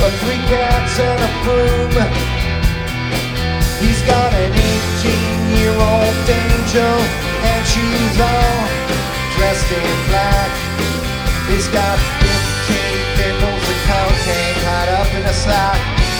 but 3 cats and a broom. He's got an 18-year-old angel, and she's all dressed in black. He's got 15 pickles of cocaine tied up in a sack.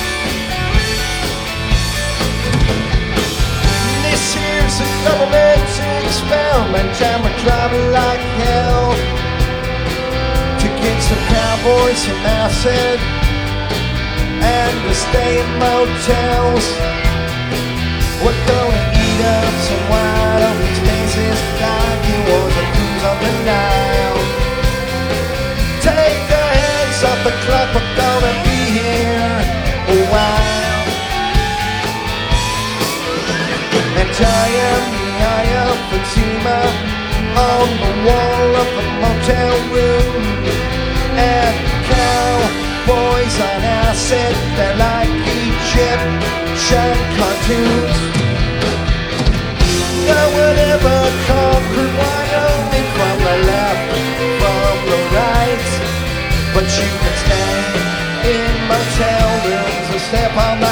This here's a government experiment, and we're driving like hell to get some cowboys, some acid, and to stay in motels. We're gonna eat up some wide open spaces like it was a cruise on the Nile. Take the hands off the clock, we're gonna be here a while. And tie-up the eye of Fatima on the wall of the motel room. And cowboys on acid, they're like Egyptian cartoons. No one ever conquered Wyoming from the left, from the right, but you can stay in motel rooms and step on the